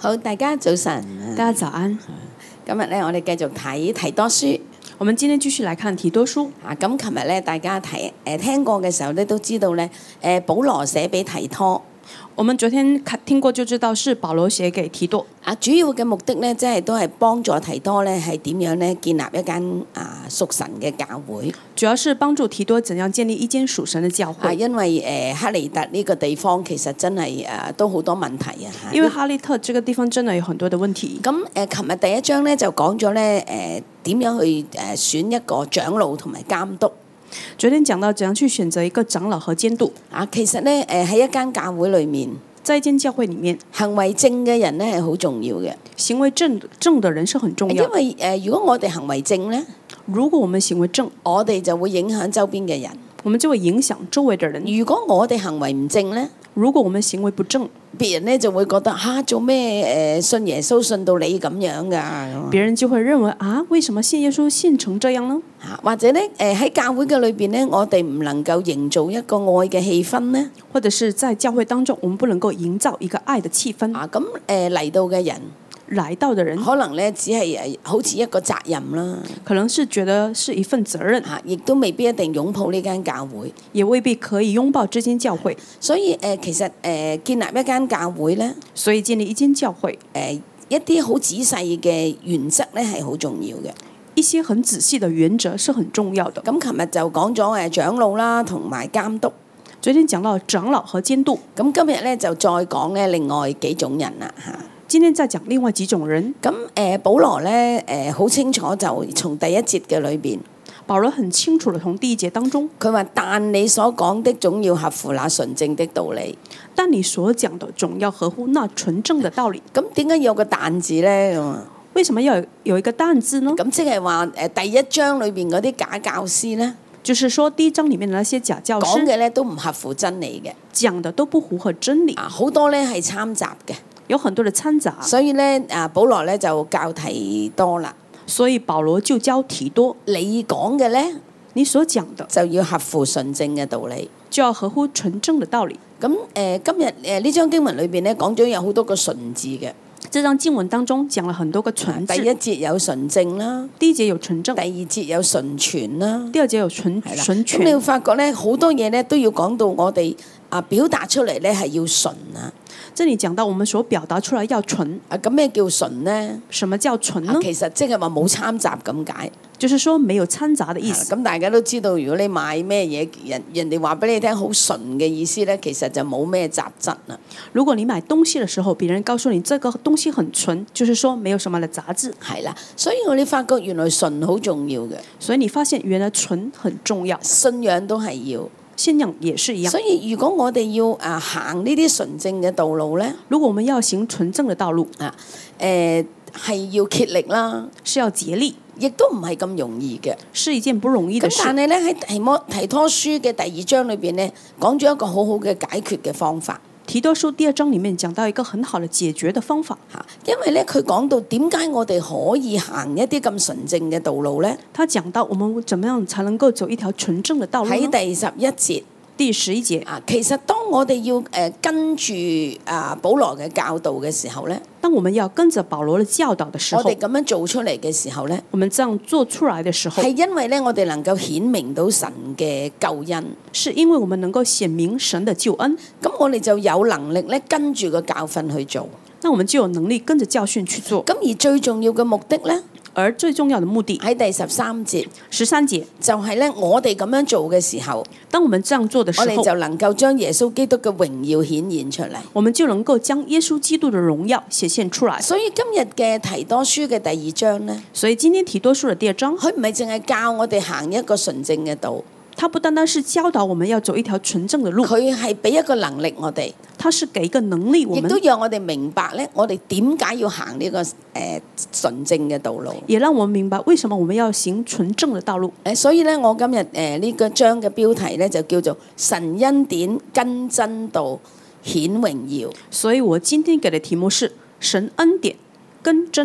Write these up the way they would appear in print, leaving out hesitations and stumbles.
好，大家早晨。 大家早安。 今日咧，我哋繼續睇提多書。 我們今天繼續來看提多書。 咁琴日咧，大家聽過嘅時候咧，都知道咧，保羅寫俾提拖。 我們昨天聽過就知道是保羅寫給提多。 主要嘅目的咧，即係都係幫助提多咧，係點樣咧建立一間屬神嘅教會。 主要是幫助提多怎樣建立一間屬神嘅教會。 因為克里特呢個地方其實真係都好多問題啊。 因為哈利特這個地方真的有很多的問題。 咁琴日第一章咧就講咗咧點樣去選一個長老同埋監督。 昨天講到怎樣去選擇一個長老和監督。 其實咧喺一間教會裏面， 在一間教會裡面， 行為正嘅人咧係好重要嘅。 行為正的人是很重要。 因為如果我哋行為正咧， 如果我們行為正， 我哋就會影響周邊嘅人。 我們就會影響周圍的人。 如果我哋行為唔正咧， 如果我們行為不正， 別人咧就會覺得做咩信耶穌信到你咁樣㗎？ 別人就會認為為什麼信耶穌信成這樣呢？ 或者咧喺教會嘅裏邊咧，我哋唔能夠營造一個愛嘅氣氛咧， 或者是在教會當中，我們不能夠營造一個愛的氣氛。 咁嚟到嘅人。 來到的人可能咧只係好似一個責任啦， 可能是覺得是一份責任， 亦都未必一定擁抱呢間教會， 也未必可以擁抱這間教會。 所以其實建立一間教會咧， 所以建立一間教會， 一啲好仔細嘅原則咧係好重要嘅。 一些很仔細的原則是很重要的。 咁琴日就講咗長老啦，同埋監督。 昨天講到長老和監督， 咁今日咧就再講咧另外幾種人啦嚇。 今天再講另外幾種人。 咁保羅咧好清楚就從第一節嘅裏邊， 保羅很清楚地從第一節當中，佢話： 但你所講的總要合乎那純正的道理。 但你所講的總要合乎那純正的道理。 咁點解有個但字咧？ 為什麼要有一個但字呢？ 咁即係話第一章裏邊嗰啲假教師咧， 就是說第一章裡面的那些假教師講嘅咧都唔合乎真理嘅， 講的都不符合真理。 好多咧係參雜嘅。 有很多的摻雜， 所以咧保羅咧就教提多啦。 所以保羅就教提多， 你講嘅咧， 你所講的就要合乎純正嘅道理， 就要合乎純正的道理。 咁今日呢章經文裏邊咧講咗有好多個純字嘅。 這章經文當中講了很多個純字。 第一節有純正啦， 第一節有純正， 第二節有純全啦， 第二節有純全。 咁你會發覺咧好多嘢咧都要講到我哋表達出嚟咧係要純啊。 這裡講到我們所表達出來要純。 咁咩叫純呢？ 什麼叫純呢？ 其實即係話冇摻雜咁解。 就是說沒有摻雜的意思。 咁大家都知道，如果你買咩嘢，人哋話俾你聽好純嘅意思咧，其實就冇咩雜質啦。 如果你買東西嘅時候，別人告訴你這個東西很純，就是說沒有什麼的雜質。 係啦，所以我哋發覺原來純好重要嘅。 所以你發現原來純很重要， 信仰都係要。 信仰也是一樣。 所以如果我哋要行呢啲純正嘅道路咧， 如果我們要行純正嘅道路係要竭力啦， 是要竭力， 亦都唔係咁容易嘅， 是一件不容易嘅事。 但係咧喺提多書嘅第二章裏邊咧，講咗一個好好嘅解決嘅方法。 提多書第二章裡面講到一個很好的解決的方法。 因為咧佢講到點解我哋可以行一啲咁純正嘅道路咧？ 他講到我們怎麼樣才能夠走一條純正的道路呢？ 喺第11節。 第11節其實當我哋要跟住保羅嘅教導嘅時候咧， 當我們要跟着保羅嘅教導嘅時候， 我哋咁樣做出嚟嘅時候咧， 我們這樣做出來嘅時候， 係因為咧我哋能夠顯明到神嘅救恩， 是因為我們能夠顯明神的救恩， 咁我哋就有能力咧跟住個教訓去做， 那我們就有能力跟着教訓去做。 咁而最重要嘅目的咧， 而最重要的目的喺第13節 ，13節就係咧我哋咁樣做嘅時候， 當我們這樣做的時候， 我哋就能夠將耶穌基督嘅榮耀顯現出嚟， 我們就能夠將耶穌基督的榮耀顯現出來。 所以今日嘅提多書嘅第二章咧， 所以今天提多書嘅第二章， 佢唔係淨係教我哋行一個純正嘅道。 他不單單是教導我們要走一條純正的路， 佢係俾一個能力我哋， 他是給一個能力我們， 亦都讓我哋明白咧，我哋點解要行呢個純正嘅道路， 也讓我們明白為什麼我們要行純正的道路。 所以咧，我今日呢個章嘅標題咧就叫做神恩典跟真道顯榮耀。 所以我今天給的題目是神恩典跟真道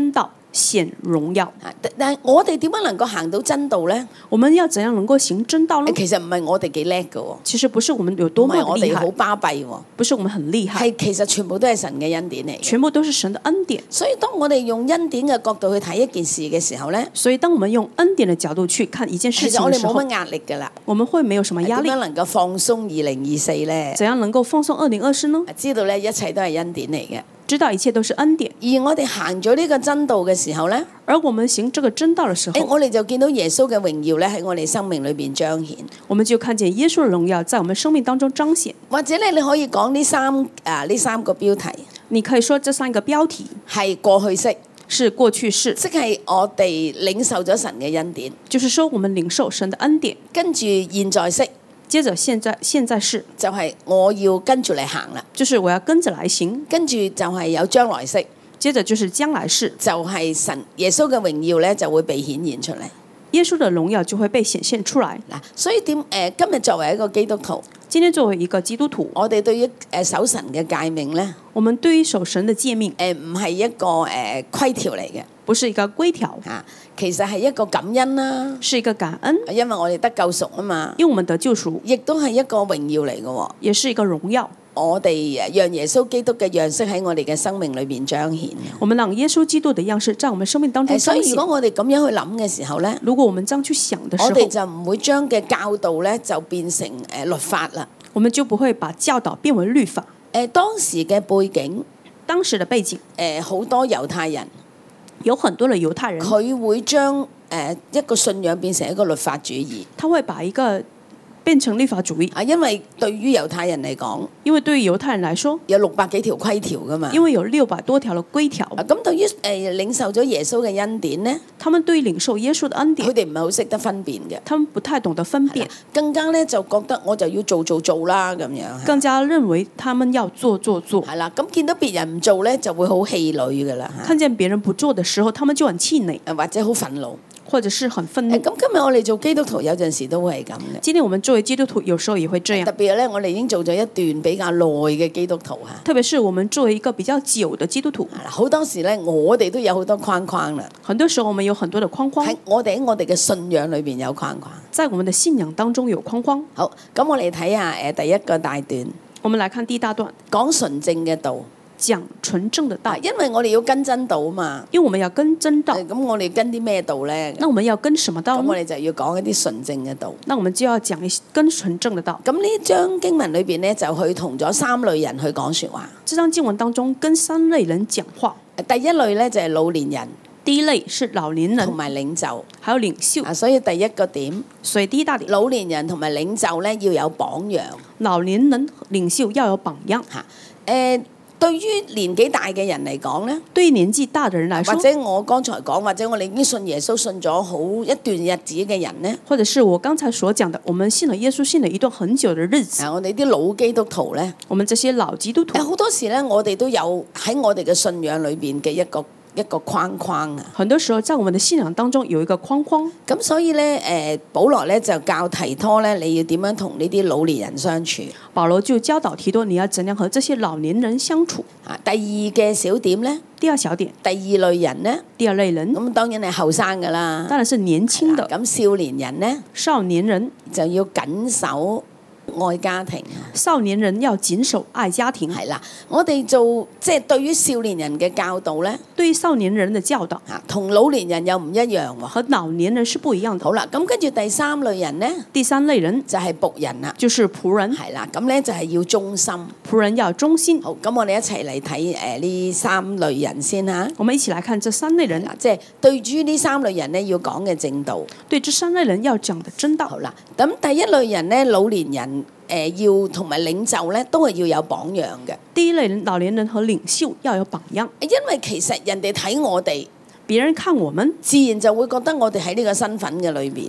顯榮耀。 但係我哋點樣能夠行到真道咧？ 我們要怎樣能夠行真道呢？ 其實唔係我哋幾叻嘅喎， 其實不是我們有唔多麼係我哋好厲害， 巴閉喎， 不是我們很厲害， 係其實全部都係神嘅恩典嚟嘅。 全部都是神的恩典。 所以當我哋用恩典嘅角度去睇一件事嘅時候咧， 所以當我們用恩典的角度去看一件事其實我哋情的時候， 冇乜壓力㗎啦。 我們會沒有什麼壓力點樣。能夠放鬆2024咧？ 怎樣能夠放鬆2024呢？ 知道咧一切都係恩典嚟嘅。 知道一切都是恩典， 而我哋行咗呢個真道嘅時候咧， 而我們行這個真道的時候， 我哋就見到耶穌嘅榮耀咧喺我哋生命裏邊彰顯。 我們就看見耶穌的榮耀在我們生命當中彰顯。 或者咧，你可以講呢三個標題你可以說這三個標題係過去式， 是過去式， 即係我哋領受咗神嘅恩典， 就是說我們領受神的恩典。 跟住現在式接着現在式， 就係我要跟住嚟行啦， 就是我要跟着來行。 跟住就係有將來式， 接着就是將來式， 就係神耶穌嘅榮耀咧就會被顯現出嚟。 耶穌的榮耀就會被顯現出來。 嗱，所以今日作為一個基督徒， 今天作為一個基督徒， 我哋對於守神嘅誡命咧， 我們對於守神的誡命， 唔係一個規條嚟嘅， 不是一個規條， 其實係一個感恩啦， 是一個感恩， 因為我哋得救贖啊嘛， 因為我們得救贖， 亦都係一個榮耀嚟嘅喎。 也是一個榮耀。 我哋讓耶穌基督嘅樣式喺我哋嘅生命裏邊彰顯。 我們讓耶穌基督的樣式在我們生命當中彰顯。 所以如果我哋咁樣去諗嘅時候咧， 如果我們這樣去想的時候， 我哋就唔會將嘅教導咧就變成律法啦。 我們就不會把教導變為律法。 當時嘅背景， 當時的背景， 好多猶太人， 有很多的猶太人， 佢會將一個信仰變成一個律法主義。 他會把一個變成律法主義。 因為對於猶太人嚟講， 因為對於猶太人來說， 有600幾條規條噶嘛。 因為有600多條的規條。 咁對於領受咗耶穌嘅恩典呢， 他們對於領受耶穌的恩典， 佢哋唔係好識得分辨嘅。 他們不太懂得分辨， 更加咧就覺得我就要做啦咁樣。 更加認為他們要做。 係啦，咁見到別人唔做咧，就會好氣餒噶啦。 看見別人不做的時候，他們就很氣餒， 或者好憤怒， 或者是很憤怒。 咁今日我哋做基督徒有陣時都會係咁嘅。 今天我們作為基督徒，有時候也會這樣。 特別咧，我哋已經做咗一段比較耐嘅基督徒嚇。 特別是我們作為一個比較久的基督徒， 好多時咧，我哋都有好多框框啦。 很多時候我們有很多的框框， 喺我哋嘅信仰裏邊有框框， 在我們的信仰當中有框框。 好，咁我哋睇下第一個大段。 我們來看第一大段， 講純正嘅道。 講純正的道， 因為我哋要跟真道嘛。 因為我們要跟真道。 咁我哋跟啲咩道咧？ 那我們要跟什麼道呢？ 咁我哋就要講一啲純正嘅道。 那我們就要講跟純正的道。 咁呢章經文裏邊咧，就去同咗3類人去講説話。 這章經文當中跟3類人講話。 第一類咧就係老年人。 第一類是老年人同埋領袖， 還有領袖。 所以第一個點， 所以第一大點， 老年人同埋領袖咧要有榜樣。 老年人領袖要有榜樣。 對於年紀大嘅人嚟講咧， 對於年紀大嘅人來說， 或者我剛才講，或者我哋已經信耶穌信咗好一段日子嘅人咧， 或者是我剛才所講的，我們信了耶穌信了一段很久的日子。 我哋啲老基督徒咧， 我們這些老基督徒， 好多時咧，我哋都有喺我哋嘅信仰裏邊嘅一個框框啊。 很多時候在我們的信仰當中有一個框框。 咁所以咧，保羅咧就教提拖咧，你要點樣同呢啲老年人相處。 保羅就教導提多，你要怎樣和這些老年人相處。 第二嘅小點咧， 第二小點， 第二類人咧， 第二類人， 咁當然係後生噶啦， 當然是年輕的。 咁少年人咧， 少年人就要緊守愛家庭。 少年人要謹守愛家庭。 係啦，我哋做即係對於少年人嘅教導咧， 對於少年人的教導， 同老年人又唔一樣喎。 和老年人是不一樣的。 好啦，咁跟住第3類人咧， 第3類人就係僕人啦， 就是僕人。 係啦，咁咧就係要忠心。 僕人要忠心。 好，咁我哋一齊嚟睇呢3類人先嚇。 我們一起來看這3類人。 即係對於呢3類人咧要講嘅正道。 對這3類人要講的真道。 好啦，咁第一類人咧，老年人。要同埋領袖咧，都係要有榜樣嘅。 第一類人，老年人和領袖要有榜樣。 因為其實人哋睇我哋， 別人看我們， 自然就會覺得我哋喺呢個身份嘅裏邊，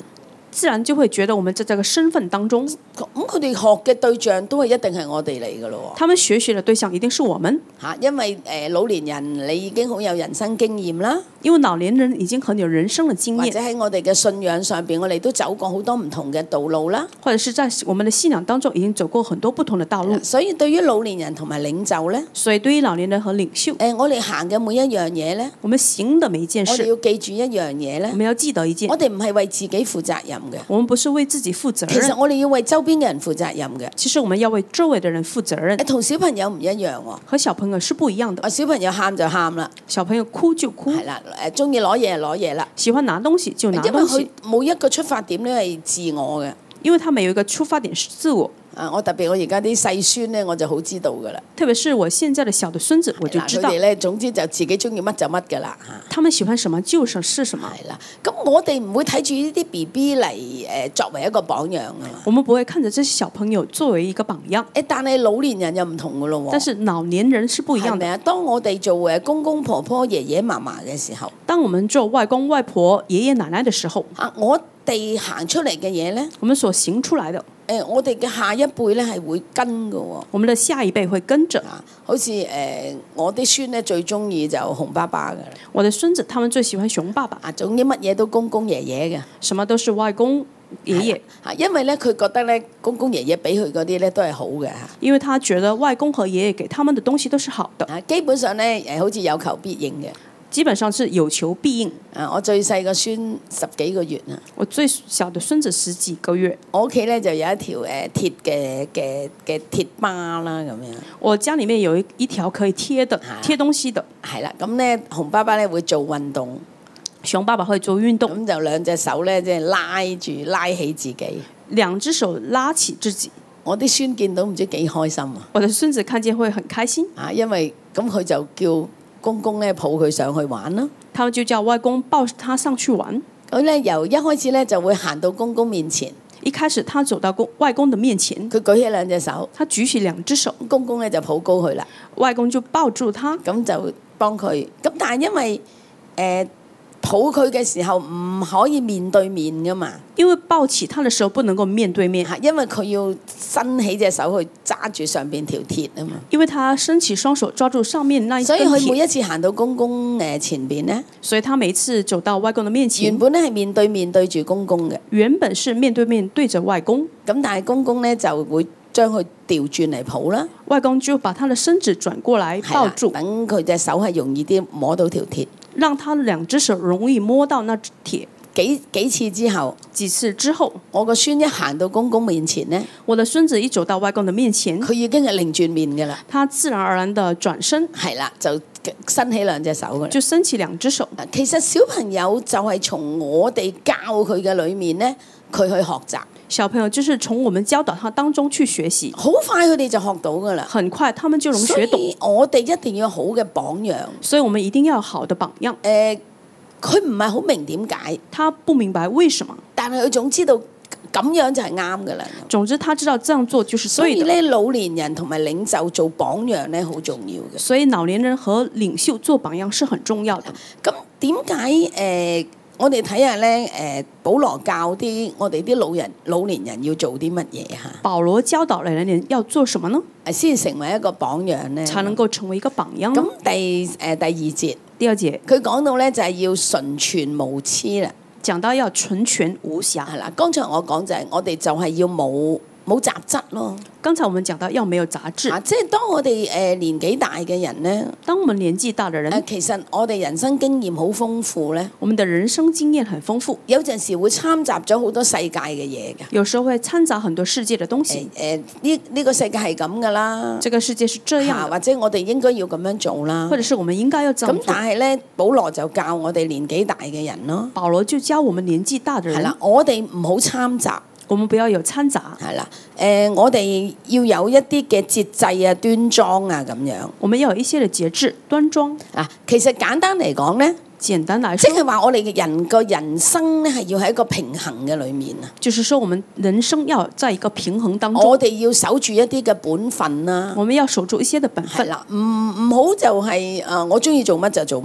自然就會覺得我們在這個身份當中， 咁佢哋學嘅對象都係一定係我哋嚟㗎咯他們學習的對象一定是我們， 嚇，因為老年人你已經好有人生經驗啦， 因為老年人已經很有人生的經驗， 或者喺我哋嘅信仰上邊，我哋都走過好多唔同嘅道路啦。 或者是在我們的信仰當中已經走過很多不同的道路， 所以對於老年人同埋領袖咧， 所以對於老年人和領袖， 我哋行嘅每一樣嘢咧， 我們行的每一件我哋事， 要記住一樣嘢咧我，們要記得一件我，哋唔係為自己負責任嘅， 我們不是為自己負責其實任， 我哋要為周邊嘅人負責任嘅。 其實我們要為周圍的人負責任， 同小朋友唔一樣喎， 和小朋友是不一樣的。 小朋友喊就喊啦， 小朋友哭就哭， 係啦，中意攞嘢就攞嘢啦， 喜歡拿東西就拿因為佢東西， 冇一個出發點咧係自我嘅。 因為他們有一個出發點是自我。 我特別我而家啲細孫咧，我就好知道噶啦。 特別是我現在的小的孫子，我就知道佢哋咧，總之就自己中意乜就乜噶啦嚇。 他們喜歡什麼就是什麼。 係啦，咁我哋唔會睇住呢啲 BB 嚟作為一個榜樣啊嘛。 我們不會看着這些小朋友作為一個榜樣。 但係老年人又唔同噶咯喎。 但是老年人是不一樣的。 係咪啊？當我哋做公公婆婆、爺爺嫲嫲嘅時候， 當我們做外公外婆、爺爺奶奶的時候， 我哋行出嚟嘅嘢咧， 我們所行出來的， 我哋嘅下一輩咧係會跟㗎喎。 我們的下一輩會跟着。 好似我啲孫咧最中意就熊爸爸㗎啦。 我的孫子他們最喜歡熊爸爸。 總之乜嘢都公公爺爺嘅。 什麼都是外公爺爺。 因為咧佢覺得咧公公爺爺俾佢嗰啲咧都係好嘅。 因為他覺得外公和爺爺給他們的東西都是好的。 基本上咧好似有求必應嘅。 基本上是有求必應。 我最細個孫10幾個月啊。 我最小的孫子10幾個月。 我屋企咧就有一條鐵嘅鐵巴啦咁樣。 我家裡面有一條可以貼的貼東西的。 係啦，咁咧熊爸爸咧會做運動。 熊爸爸會做運動。 咁就兩隻手咧即係拉起自己。 兩隻手拉起自己。 我啲孫見到唔知幾開心啊！ 我的孫子看見會很開心。 因為咁佢就叫公公咧抱佢上去玩啦。 他們就叫外公抱他上去玩。 佢咧由一開始咧就會行到公公面前。 一開始他走到外公的面前， 佢舉起兩隻手， 他舉起兩隻手， 公公咧就抱高佢啦。 外公就抱住他， 咁就幫佢。咁但係因為抱佢嘅時候唔可以面對面噶嘛， 因為抱起他的時候不能夠面對面， 因為佢要伸起隻手去揸住上邊條鐵啊嘛。 因為他伸起雙手抓住上面那一根鐵， 所以佢每一次行到公公前邊呢， 所以他每次走到外公的面前， 原本咧係面對面對住公公嘅， 原本是面對面對着外公， 咁但係公公咧就會將佢調轉嚟抱啦， 外公就把他的身子轉過來抱住， 等佢隻手係容易啲摸到條鐵。 讓他兩隻手容易摸到那鐵。 幾次之後， 幾次之後， 我個孫一行到公公面前呢， 我的孫子一走到外公的面前， 佢已經係擰轉面㗎啦。 他自然而然的轉身， 係啦，就伸起兩隻手㗎啦。 就伸起兩隻手。 其實小朋友就係從我哋教佢嘅裏面呢，佢去學習。 小朋友就是從我們教導他當中去學習， 好快佢哋就學到㗎啦。 很快他們就能學懂。 所以我哋一定要好嘅榜樣。 所以我們一定要有好的榜樣。 佢唔係好明點解， 他不明白為什麼， 但係佢總知道咁樣就係啱㗎啦。 總之他知道這樣做就是對的。 所以咧，老年人同埋領袖做榜樣咧，好重要嘅。 所以老年人和領袖做榜樣是很重要的。 咁點解我哋睇下咧保羅教啲我哋啲老年人要做啲乜嘢嚇？ 保羅教導老年人要做什麼呢？ 先成為一個榜樣咧， 才能夠成為一個榜樣。 咁第二節， 第二節佢講到咧就係要純全無疵啦。 講到要純全無瑕。 係啦，剛才我講就係我哋就係要冇雜質咯。 剛才我們講到要沒有雜質。 即係當我哋年紀大嘅人咧， 當我們年紀大的人， 其實我哋人生經驗好豐富咧。 我們的人生經驗很豐富， 有陣時會摻雜咗好多世界嘅嘢嘅。 有時候會摻雜很多世界的東西。 呢個世界係咁噶啦。 這個世界是這樣， 或者我哋應該要咁樣做啦。 或者是我們應該要這樣做。 咁但係咧，保羅就教我哋年紀大嘅人咯。 保羅就教我們年紀大嘅人。 係啦，我哋唔好摻雜。 我們不要有摻雜。 係啦，我哋要有一啲嘅節制啊、端莊啊咁樣。 我們要有一些嘅節制、端莊。 其實簡單嚟講咧， 簡單來說， 即係話我哋嘅人個人生咧係要喺一個平衡嘅裏面啊。 就是說，我們人生要在一個平衡當中。 我哋要守住一啲嘅本分啦。 我們要守住一些嘅本分。 係啦，唔好就係我中意做乜就做乜。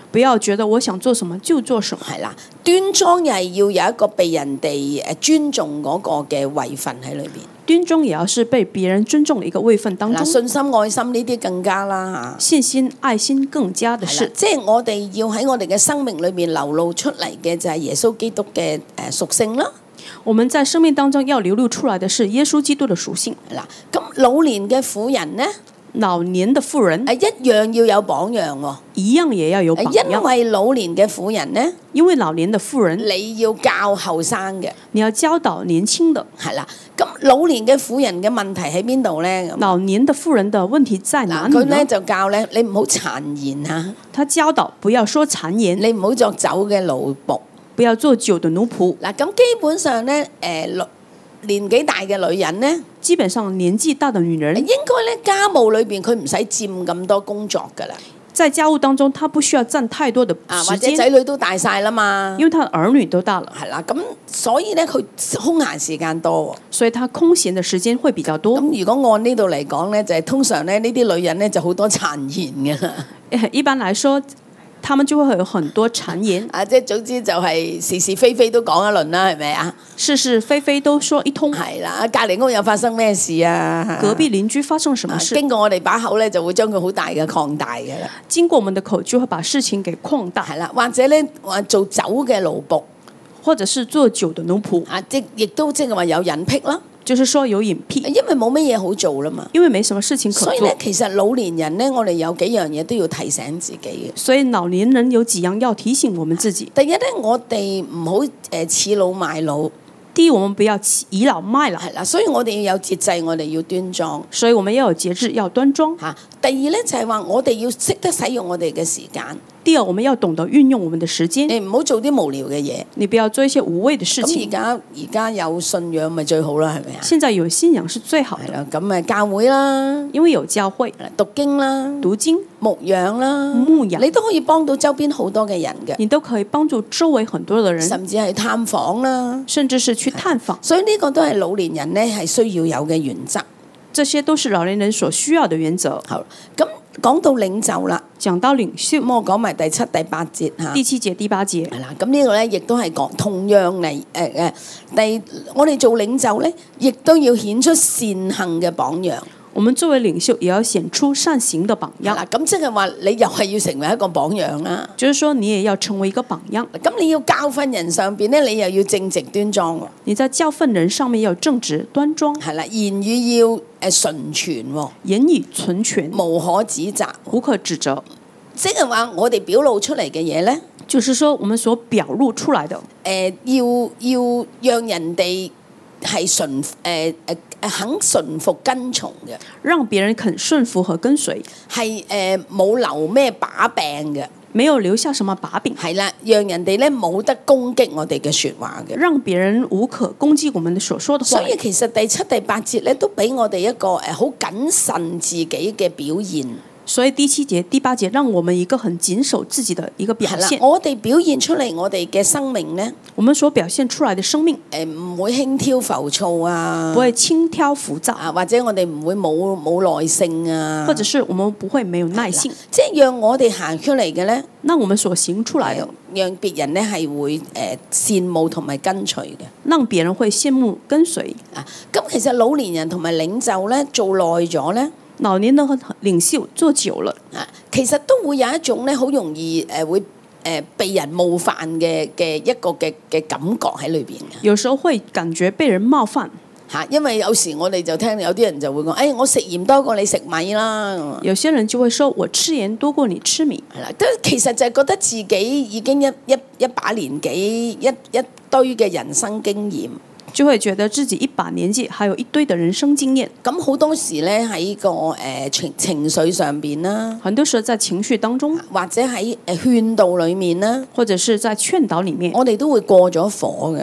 不要覺得我想做什麼就做什麼。 係啦，端莊又係要有一個被人哋尊重嗰個嘅位份喺裏邊。 端莊也要是被別人尊重的一個位份當中。 信心、愛心呢啲更加啦嚇。 信心、愛心更加的是， 即係我哋要喺我哋嘅生命裏面流露出嚟嘅就係耶穌基督嘅屬性啦。 我們在生命當中要流露出來的是耶穌基督的屬性。 嗱，咁老年嘅婦人呢？ 老年的婦人一樣要有榜樣喎， 一樣也要有榜樣。 因為老年嘅婦人呢， 因為老年的婦人， 你要教後生嘅， 你要教導年輕的。 係啦，咁老年嘅婦人嘅問題喺邊度呢？ 老年的婦人的問題在哪裡呢？ 佢呢就教呢，你唔好讒言啊。 他教導不要說讒言， 你唔好作酒嘅奴僕， 不要做酒的奴僕。 嗱，咁基本上呢，年紀大嘅女人呢， 基本上年紀大的女人， 應該呢家務裏邊佢唔使佔咁多工作㗎啦。 在家務當中，她不需要佔太多的時間， 或者仔女都大晒啦嘛， 因為她的兒女都大了， 係啦，咁所以呢，佢空閒時間多， 所以她空閒的時間會比較多。 咁如果按呢度嚟講呢，就係通常呢啲女人呢就好多讒言嘅。 一般來說，他們就會有很多讒言， 即係總之就係是是非非都講一輪啦，係咪啊？ 是是非非都說一通。 係啦，隔離屋又發生咩事啊？ 隔壁鄰居發生什麼事？ 經過我哋把口咧，就會將佢好大嘅擴大嘅啦。 經過我們的口，就會把事情給擴大。 係啦，或者咧話做酒嘅奴僕， 或者是做酒的奴僕。 亦都即係話有隱癖啦。 就是說有隱癖， 因為冇乜嘢好做啦嘛。 因為沒什麼事情可做。 所以咧，其實老年人咧，我哋有幾樣嘢都要提醒自己嘅。 所以老年人有幾樣要提醒我們自己。 第一咧，我哋唔好恃老賣老。 第一，我們不要倚老賣老。 係啦，所以我哋要有節制，我哋要端莊。 所以我們要有節制，要端莊。 第二咧就係話，我哋要識得使用我哋嘅時間。 第二，我們要懂得運用我們的時間。 你唔好做啲無聊嘅嘢， 你不要做一些無謂的事情。 咁而家有信仰咪最好啦，係咪啊？ 現在有信仰是最好的。 咁教會啦， 因為有教會， 讀經啦， 讀經、 牧養啦， 牧養， 你都可以幫到周邊好多嘅人嘅。 你都可以幫助周圍很多嘅人， 甚至係探訪啦， 甚至是去探訪。 所以呢個都係老年人呢係需要有嘅原則。 這些都是老年人所需要的原則。 好，咁講到領袖啦， 講到領袖， 咁我講埋第7、第8節嚇。 第7節、第8節係啦，咁呢個咧亦都係講同樣嚟我哋做領袖咧，亦都要顯出善行嘅榜樣。 我們作為領袖，也要顯出善行的榜樣。 咁即係話你又係要成為一個榜樣啦。 就是說，你也要成為一個榜樣。 咁你要教訓人上邊咧，你又要正直端莊。 你在教訓人上面要正直端莊。 係啦，言語要純全。 言語純全， 無可指責。 無可指責。 即係話我哋表露出嚟嘅嘢咧， 就是說我們所表露出來的， 要讓人哋係肯順服跟從嘅， 讓別人肯順服和跟隨， 係冇留咩把柄嘅， 沒有留下什麼把柄， 係啦，讓人哋咧冇得攻擊我哋嘅説話嘅， 讓別人無可攻擊我們所說的話。 所以其實第7、第8節咧都俾我哋一個好謹慎自己嘅表現。 所以第7節、第8節讓我們一個很謹守自己的一個表現。 我哋表現出嚟我哋嘅生命呢， 我們所表現出來的生命， 唔會輕佻浮躁啊， 不會輕佻浮躁啊，或者我哋唔會冇耐性啊， 或者是我們不會沒有耐性， 即係讓我哋行出嚟嘅呢， 那我們所行出來的， 讓別人呢係會羨慕同埋跟隨嘅， 讓別人會羨慕跟隨。 啊，咁其實老年人同埋領袖呢，做耐咗呢。 老年的領袖做久了， 其實都會有一種咧，好容易會被人冒犯嘅一個嘅感覺喺裏邊嘅。 有時候會感覺被人冒犯嚇，因為有時我哋就聽有啲人就會講，我食鹽多過你食米啦。有些人就會說我吃鹽多過你吃米。 係啦，都其實就係覺得自己已經一把年紀，一堆嘅人生經驗。 就會覺得自己一把年紀，還有一堆的人生經驗。 咁好多時咧喺個情緒上邊啦， 很多時候在情緒當中， 或者喺勸導裡面啦， 或者是在勸導裡面， 我哋都會過咗火嘅。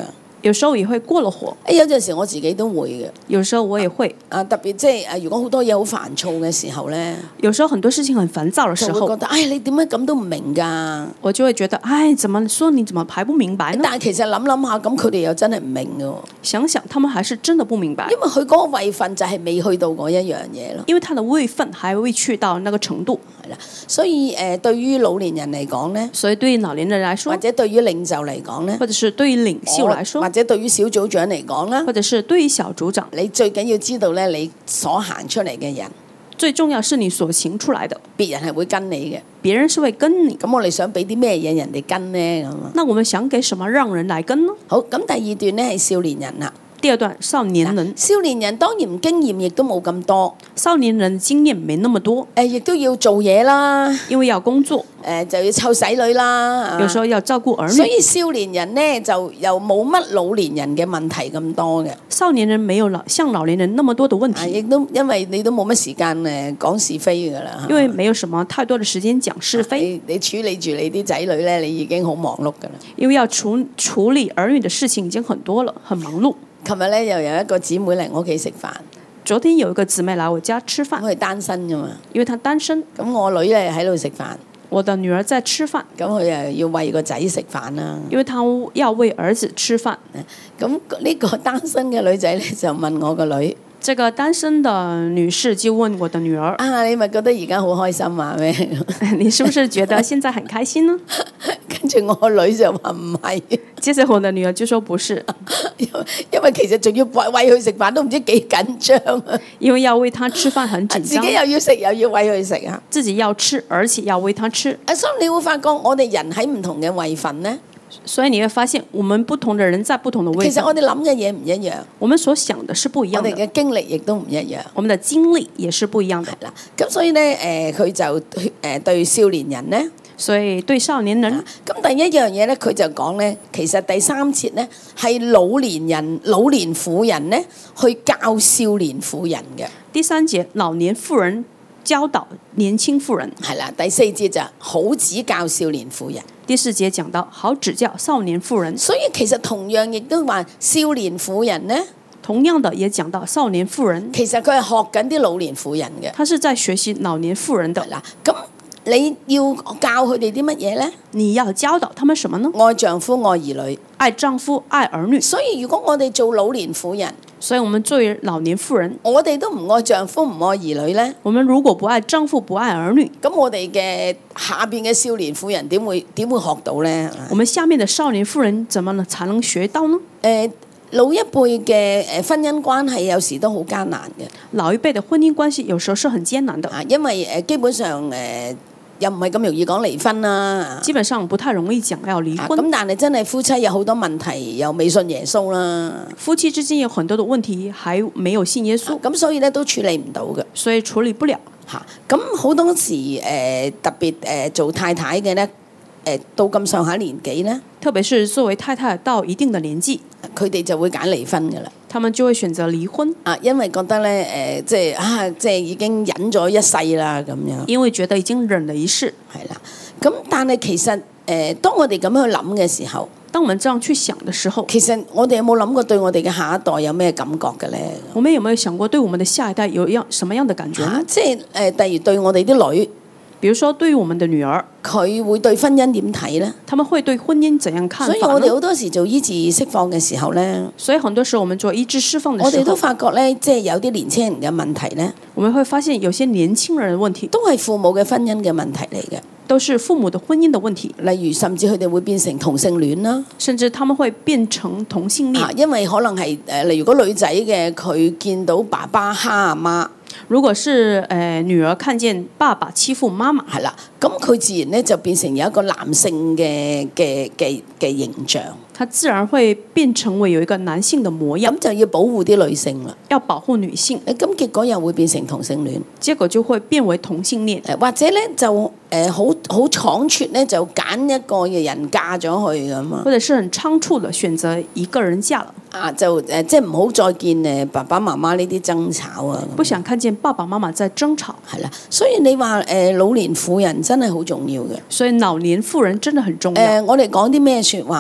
有時候也會過了火， 有陣時我自己都會嘅。 有時候我也會。 特別即係如果好多嘢好煩躁嘅時候咧， 有時候很多事情很煩躁的時候， 就會覺得，你點解咁都唔明㗎？ 我就會覺得，怎麼說你怎麼還不明白呢？ 但係其實諗諗下，咁佢哋又真係唔明㗎。 想想，他們還是真的不明白， 因為佢嗰個位份就係未去到嗰一樣嘢咯。 因為他的位份還未去到那個程度。 係啦，所以對於老年人嚟講咧， 所以對於老年人來說， 或者對於領袖嚟講咧， 或者是對於領袖來說， 或者對於小組長嚟講啦， 或者是對於小組長， 你最緊要知道咧，你所行出嚟嘅人， 最重要是你所行出來的， 別人係會跟你嘅。 別人是會跟你。 咁我哋想俾啲咩嘢人哋跟呢？咁啊， 那我們想給什麼讓人來跟呢？ 好，咁第二段咧係少年人啦。 第二段少年人， 少年人當然經驗亦都冇咁多， 少年人經驗沒那麼多， 亦都要做嘢啦， 因為要工作， 就要湊仔女啦， 有時候要照顧兒女， 所以少年人呢，就又冇乜老年人嘅問題咁多嘅。 少年人沒有像老年人那麼多的問題， 亦都因為你都冇乜時間講是非噶啦， 因為沒有什麼太多的時間講是非， 你處理住你啲仔女咧，你已經好忙碌噶啦， 因為要處理兒女的事情已經很多了，很忙碌。 琴日咧又有一個姊妹嚟我屋企食飯， 昨天有一個姊妹來我家吃飯， 我係單身噶嘛， 因為她單身， 咁我女咧喺度食飯， 我的女兒在吃飯， 咁佢又要餵個仔食飯啦， 因為她要餵兒子吃飯， 咁呢個單身嘅女仔咧就問我個女。 這個單身的女士就問我的女兒： 你咪覺得而家好開心啊咩？ 你是不是覺得現在很開心呢？ 跟住我個女就話唔係， 接着我的女兒就說不是， 因為其實仲要餵佢食飯都唔知幾緊張啊！ 因為要餵她吃飯很緊張， 自己又要食又要餵佢食啊！ 自己要吃，而且要餵她吃。 所以你會發覺我哋人喺唔同嘅位份呢， 所以你會發現，我們不同的人在不同的位份。 其實我哋諗嘅嘢唔一樣， 我們所想的是不一樣的， 我哋嘅經歷亦都唔一樣， 我們的經歷也是不一樣的。 係啦，咁所以呢，佢就對少年人呢， 所以對少年人， 咁第一樣嘢呢，佢就講呢，其實第三節呢係老年婦人呢去教少年婦人嘅。 第三節老年婦人教導年輕婦人， 係啦，第四節就好指教少年婦人。 第四節講到好指教少年婦人， 所以其實同樣亦都話少年婦人呢， 同樣的也講到少年婦人， 其實佢係學緊啲老年婦人嘅。 他是在學習老年婦人的。 嗱，咁你要教佢哋啲乜嘢呢？ 你要教導他們什麼呢？ 愛丈夫，愛兒女， 愛丈夫，愛兒女。 所以如果我哋做老年婦人， 所以我們作為老年婦人， 我哋都唔愛丈夫，唔愛兒女呢？ 我們如果不愛丈夫，不愛兒女， 咁我哋嘅下邊嘅少年婦人點會學到呢？ 我們下面的少年婦人怎麼呢才能學到呢？ 老一輩嘅婚姻關係有時都好艱難嘅。 老一輩的婚姻關係有時候是很艱難的， 因為基本上又唔係咁容易講離婚啦。 基本上不太容易講要離婚。 咁但係真係夫妻有好多問題，又未信耶穌啦。 夫妻之間有很多的問題，還沒有信耶穌， 咁所以咧都處理唔到嘅。 所以處理不了。 咁好多時特別做太太嘅咧，到咁上下年紀咧， 特別是作為太太到一定的年紀， 佢哋就會揀離婚㗎啦。 他們就會選擇離婚。 因為覺得咧即係已經忍咗一世啦咁樣。 因為覺得已經忍了一世。 係啦，咁但係其實當我哋咁樣去諗嘅時候， 當我們這樣去想的時候， 其實我哋有冇諗過對我哋嘅下一代有咩感覺嘅咧？ 我們有沒有想過對我們的下一代有什麼樣的感覺呢？ 即係例如對我哋啲女， 比如說對於我們的女兒， 佢會對婚姻點睇呢？ 他們會對婚姻怎樣看法呢？ 所以我哋好多時做醫治釋放嘅時候呢， 所以很多時候我們做醫治釋放的時候， 我哋都發覺呢，即係有啲年輕人嘅問題呢， 我們會發現有些年輕人的問題都係父母嘅婚姻嘅問題嚟嘅， 都是父母的婚姻的問題。 例如甚至佢哋會變成同性戀啦， 甚至他們會變成同性戀， 因為可能係例如果女仔嘅佢見到爸爸蝦阿媽。 如果是女兒看見爸爸欺負媽媽， 係啦，咁佢自然咧就變成有一個男性嘅形象， 他自然會變成為有一個男性的模樣， 咁就要保護啲女性啦， 要保護女性， 咁結果又會變成同性戀， 結果就會變為同性戀， 或者咧就好倉促咧就揀一個嘅人嫁咗去咁啊， 或者是很倉促的選擇一個人嫁了， 就即係唔好再見爸爸媽媽呢啲爭吵啊， 不想看見爸爸媽媽在爭吵， 係啦，所以你話老年婦人真係好重要嘅， 所以老年婦人真的很重要。 我哋講啲咩説話？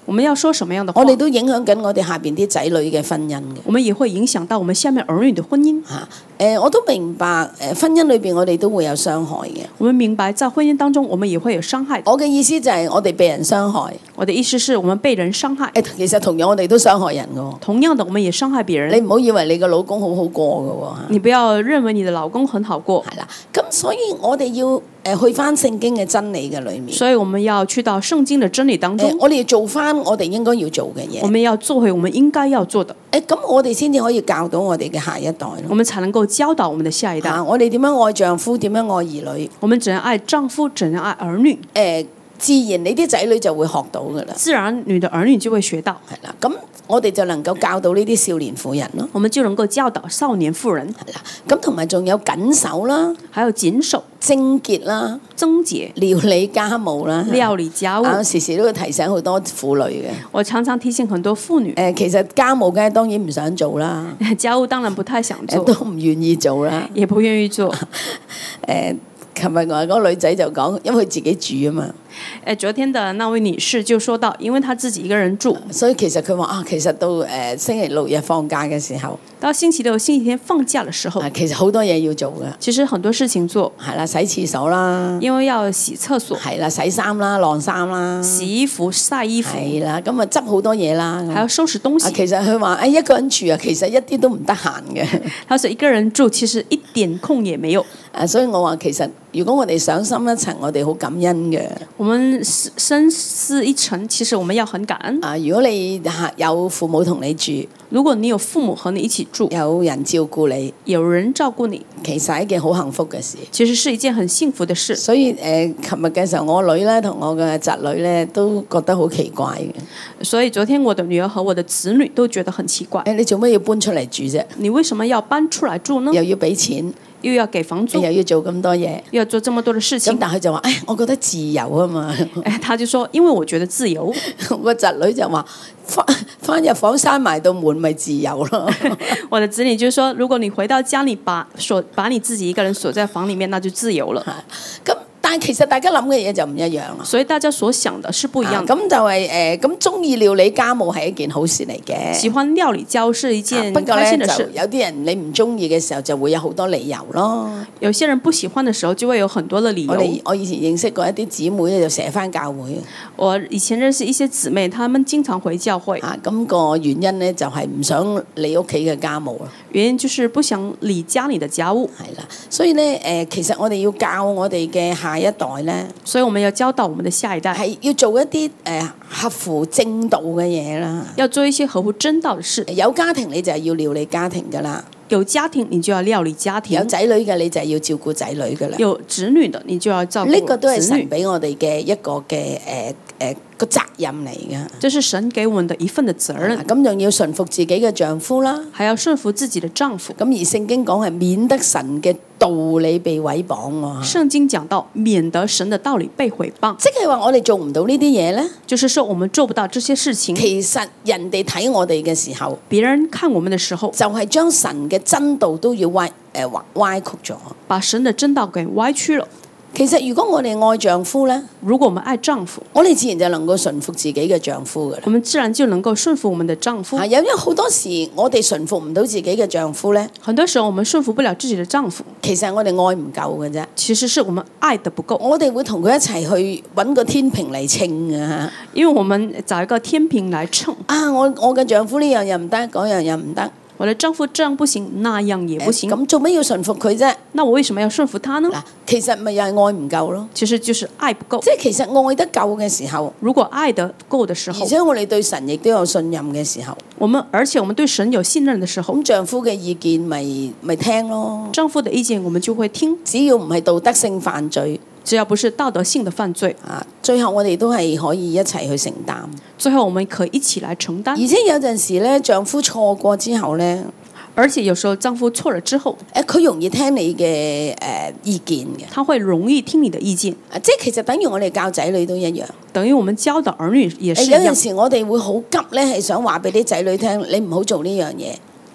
我們要說什麼樣的話我，哋都影響緊我哋下邊啲仔女嘅婚姻嘅。 我們也會影響到我們下面兒女的婚姻。 我都明白婚姻裏邊我哋都會有傷害嘅。 我們明白在婚姻當中，我們也會有傷害。 我嘅意思就係我哋被人傷害。 我的意思是我們被人傷害。 其實同樣我哋都傷害人嘅。 同樣的，我們也傷害別人。 你唔好以為你個老公好好過嘅喎。 你不要認為你的老公很好過。 係啦，咁所以我哋要去翻聖經嘅真理嘅裏面。 所以我們要去到聖經的真理當中。 我哋要做翻我哋應該要做嘅嘢。 我們要做回我們應該要做的。 咁我哋先至可以教到我哋嘅下一代咯。 我們才能夠教導我們的下一代。 我哋點樣愛丈夫，點樣愛兒女。 我們怎樣愛丈夫，怎樣愛兒女。 自然你啲仔女就會學到噶啦。 自然你的兒女就會學到。 係啦，咁我哋就能夠教導呢啲少年婦人咯。 我們就能夠教導少年婦人。 係啦，咁同埋仲有謹守啦， 還有謹守、 貞潔啦、 貞潔、 料理家務啦、 料理家務。 時時都會提醒好多婦女嘅。 我常常提醒很多婦女。 其實家務梗係當然唔想做啦， 家務當然不太想做， 都唔願意做啦， 也不願意做。 琴日我嗰個女仔就講，因為佢自己住啊嘛。 昨天的那位女士就說到，因為她自己一個人住， 所以其實佢話其實到星期六日放假嘅時候， 到星期六、星期天放假嘅時候， 其實好多嘢要做㗎。 其實很多事情做， 係啦，洗廁所啦， 因為要洗廁所， 係啦，洗衫啦、晾衫啦， 洗衣服、曬衣服， 係啦，咁啊執好多嘢啦， 還要收拾東西。 其實佢話一個人住啊，其實一啲都唔得閒嘅。 他說一個人住其實一點空也沒有。 所以我話其實如果我哋想深一層，我哋好感恩嘅。 我們深思一層，其實我們要很感恩。 如果你有父母同你住， 如果你有父母和你一起住， 有人照顧你， 有人照顧你， 其實係一件好幸福嘅事。 其實是一件很幸福的事。 所以琴日嘅時候，我女咧同我嘅侄女咧都覺得好奇怪嘅。 所以昨天我的女兒和我的子女都覺得很奇怪。 你做咩要搬出嚟住啫？ 你為什麼要搬出來住呢？ 又要俾錢， 又要給房租， 又要做咁多嘢， 又要做這麼多的事情。 咁但係佢就話：我覺得自由啊嘛。 他就說：因為我覺得自由。 我個侄女就話：翻入房閂埋道門，咪自由咯。 我的子女就說：如果你回到家裏把你自己一個人鎖在房裡面，那就自由了。 但係其實大家諗嘅嘢就唔一樣啦。 所以大家所想的是不一樣的。 咁就係咁中意料理家務係一件好事嚟嘅。 喜歡料理家務是一件不過開心的事。 有啲人你唔中意嘅時候，就會有好多理由咯。 有些人不喜歡的時候，就會有很多的理由。 我以前認識過一啲姊妹咧，就成日返教會。 我以前認識一些姊妹，她們經常回教會。 咁個原因咧就係唔想理屋企嘅家務啊。 原因就是不想理家裡的家務。 係啦，所以咧其實我哋要教我哋嘅下一代咧。 所以我們要教導我們的下一代， 係要做一啲合乎正道嘅嘢啦。 要做一些合乎真道嘅事。 有家庭你就係要料理家庭噶啦。 有家庭你就要料理家庭。 有仔女嘅你就係要照顧仔女噶啦。 有子女的你就要照顧子女。 呢個都係神俾我哋嘅一個嘅個責任嚟㗎。 這是神給我們的一份的責任。 咁仲要順服自己嘅丈夫啦， 還要順服自己的丈夫。 咁而聖經講係免得神嘅道理被毀謗喎。 聖經講到免得神的道理被毀謗， 即係話我哋做唔到呢啲嘢咧。 就是說我們做不到這些事情。 其實人哋睇我哋嘅時候， 別人看我們的時候， 就係將神嘅真道都要歪曲咗， 把神的真道給歪曲了。 其實如果我哋愛丈夫咧， 如果我們愛丈夫， 我哋自然就能夠順服自己嘅丈夫噶啦。 我們自然就能夠順服我們的丈夫。 因為好多時我哋順服唔到自己嘅丈夫咧， 很多時候我們順服不了自己的丈夫， 其實我哋愛唔夠嘅啫。 其實是我們愛得不夠。 我哋會同佢一齊去揾個天平嚟稱啊， 因為我們找一個天平來稱。 我嘅丈夫呢樣又唔得，嗰樣又唔得。 我的丈夫這樣不行，那樣也不行。 咁做咩要順服佢啫？ 那我為什麼要順服他呢？ 其實咪又係愛唔夠咯。 其實就是愛不夠。 即係其實愛得夠嘅時候， 如果愛得夠的時候， 而且我哋對神亦都有信任嘅時候， 而且我們對神有信任的時候， 咁丈夫嘅意見咪聽咯。 丈夫的意見我們就會聽， 只要唔係道德性犯罪。 只要不是道德性的犯罪， 最後我哋都係可以一齊去承擔。 最後我們可以一起來承擔。 而且有陣時咧，丈夫錯過之後咧， 而且有時候丈夫錯了之後， 佢容易聽你嘅意見嘅。 他會容易聽你的意見。 即係其實等於我哋教仔女都一樣。 等於我們教導兒女也是一樣。 有陣時我哋會好急咧，係想話俾啲仔女聽，你唔好做呢樣嘢。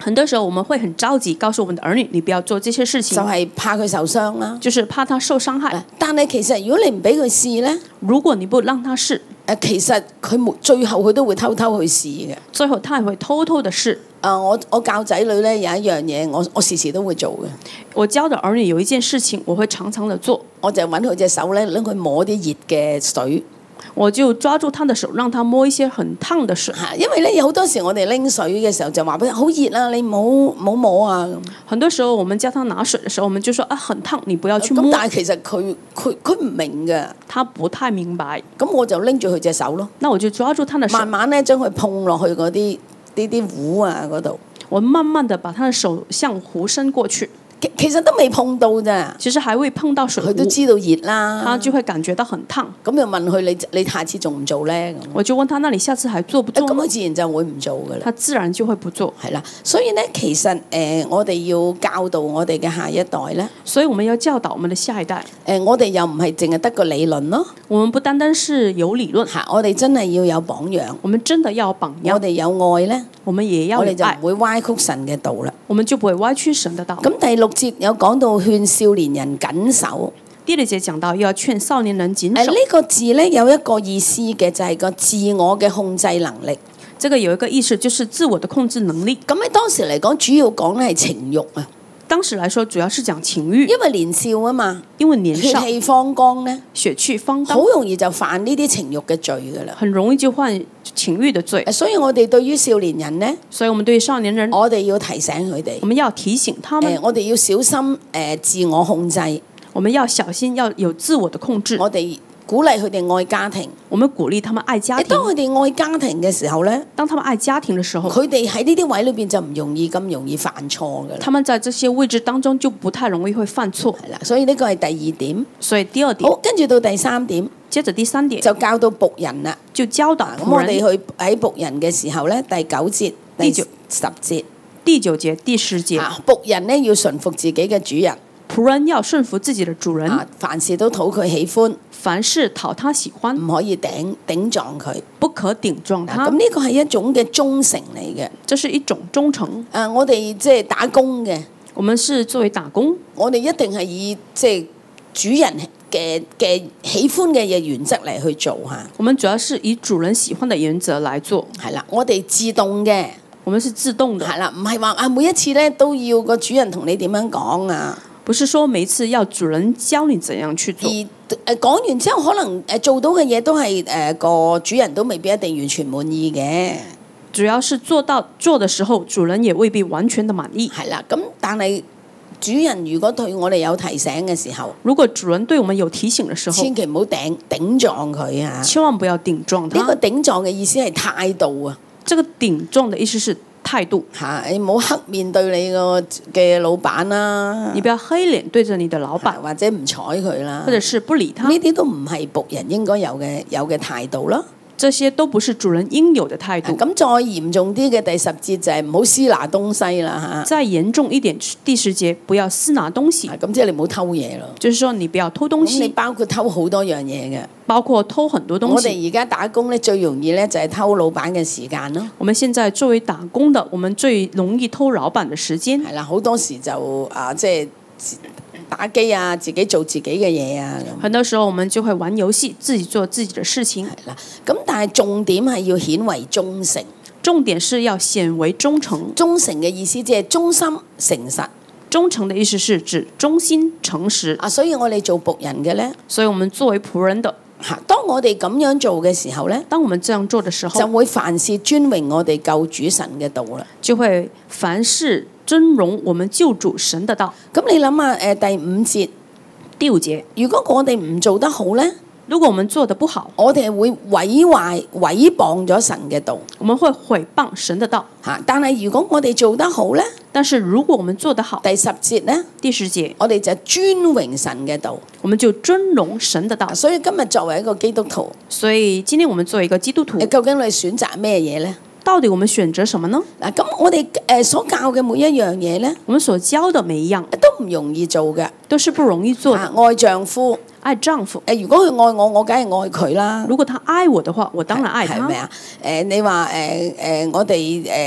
很多時候我們會很着急，告訴我們的兒女，你不要做這些事情， 就係怕佢受傷啦。 就是怕他受傷害。 但係其實如果你唔俾佢試咧， 如果你不讓他試， 其實佢冇最後佢都會偷偷去試嘅。 最後他也會偷偷的試。 我教仔女咧有一樣嘢，我時時都會做嘅。 我教的兒女有一件事情，我會常常的做， 我就揾佢隻手咧，拎佢摸啲熱嘅水。 我就抓住他的手，讓他摸一些很燙的水。 因為咧有好多時我哋拎水嘅時候就話俾佢好熱啦，你唔好摸啊咁。 很多時候我們叫他拿水的時候，我們就說啊很燙，你不要去摸。 咁但係其實佢唔明嘅， 他不太明白。 咁我就拎住佢隻手咯。 那我就抓住他的手， 慢慢咧將佢碰落去嗰啲壺啊嗰度。 我慢慢的把他的手向壺伸過去。 其實都未碰到咋， 其實還會碰到水壺， 佢都知道熱啦， 他就會感覺到很燙。 咁就問佢你下次仲唔做咧？ 我就問他，那你下次還做不做？ 咁佢自然就會唔做噶啦。 他自然就會不做。 係啦，所以咧其實我哋要教導我哋嘅下一代咧。 所以我們要教導我們的下一代。 我哋又唔係淨係得個理論咯。 我們不單單是有理論， 我哋真係要有榜樣。 我們真的要有榜樣。 我哋有愛咧， 我們也要有愛。 我哋就唔會歪曲神嘅道啦。 我們就不會歪曲神的道。 咁第6節有講到勸少年人謹守。 第6節講到要勸少年人謹守。 呢個字咧有一個意思嘅，就係個自我嘅控制能力。 這個有一個意思，就是自我的控制能力。 咁喺當時嚟講，主要講咧係情慾啊。 當時來說，主要是講情慾， 因為年少啊嘛， 因為年少， 血氣方剛咧， 血氣方剛， 好容易就犯呢啲情慾嘅罪噶啦。 很容易就犯情慾的罪。 所以我哋對於少年人咧， 所以我們對於少年人， 我哋要提醒佢哋， 我們要提醒他們， 我哋要小心自我控制， 我們要小心，要有自我的控制。 我哋鼓勵佢哋愛家庭， 我們鼓勵他們愛家庭。 當佢哋愛家庭嘅時候咧， 當他們愛家庭的時候， 佢哋喺呢啲位裏邊就唔容易犯錯噶啦。 他們在這些位置當中就不太容易會犯錯。 係啦，所以呢個係第2點。 所以第2點， 好，跟住到第3點， 接着第3點就教到僕人啦， 就教導咁我哋去喺僕人嘅時候咧，第9節、第10節、 第9節、第10節， 僕人咧要順服自己嘅主人。 僕人要順服自己的主人， 凡事都討佢喜歡， 凡事討他喜歡， 唔可以頂撞佢， 不可頂撞他。 咁呢個係一種嘅忠誠嚟嘅， 這是一種忠誠。 我哋即係打工嘅， 我們是作為打工， 我哋一定係以即係主人嘅喜歡嘅嘢原則嚟去做嚇。 我們主要是以主人喜歡的原則來做。 係啦，我哋自動嘅， 我們是自動的。 係啦，唔係話每一次咧都要個主人同你點樣講啊。 不是說每一次要主人教你怎樣去做， 而講完之後，可能做到嘅嘢都係個主人都未必一定完全滿意嘅。 主要是做的時候，主人也未必完全的滿意。 係啦，咁但係主人如果對我哋有提醒嘅時候， 如果主人對我們有提醒嘅時候， 千祈唔好頂撞佢啊！ 千萬不要頂撞他。 呢個頂撞嘅意思係態度啊！ 這個頂撞的意思是態度。 你唔好黑面對你個嘅老闆啦， 你不要黑臉對着你的老闆， 或者唔睬佢啦， 或者是不理他。 呢啲都唔係僕人應該有嘅態度咯。 這些都不是主人應有的態度。 咁再嚴重啲嘅第10節就係唔好私拿東西啦嚇。 再嚴重一點，第10節不要私拿東西。 咁即係你唔好偷嘢咯。 就是說你不要偷東西。 你包括偷好多樣嘢嘅。 包括偷很多東西。 我哋而家打工咧最容易咧就係偷老闆嘅時間咯。 我們現在作為打工的，我們最容易偷老闆的時間。 係啦，好多時就即係打機啊，自己做自己嘅嘢啊。 很多時候我們就會玩遊戲，自己做自己的事情。 係啦，咁但係重點係要顯為忠誠。 重點是要顯為忠誠。 忠誠嘅意思即係忠心誠實。 忠誠的意思是指忠心誠實。 所以我哋做僕人嘅咧， 所以我們作為僕人的， 當我哋咁樣做嘅時候咧， 當我們這樣做的時候， 就會凡事尊榮我哋救主神嘅道啦。 就會凡事尊榮我們救主神的道。 咁你諗下第5節， 第5節， 如果我哋唔做得好咧， 如果我們做得不好， 我哋會毀謗咗神嘅道。 我們會毀謗神的道。 但係如果我哋做得好咧， 但是如果我們做得好， 第10節咧， 第10節， 我哋就尊榮神嘅道， 我們就尊榮神的道。 所以今日作為一個基督徒， 所以今天我們作為一個基督徒， 究竟你選擇咩嘢咧？ 到底我們選擇什麼呢？ 咁我哋所教嘅每一樣嘢咧， 我們所教的每一樣都唔容易做嘅， 都是不容易做的。 愛丈夫， 愛丈夫， 如果佢愛我，我梗係愛佢啦。 如果他愛我的話，我當然愛他。 係咪啊？你話我哋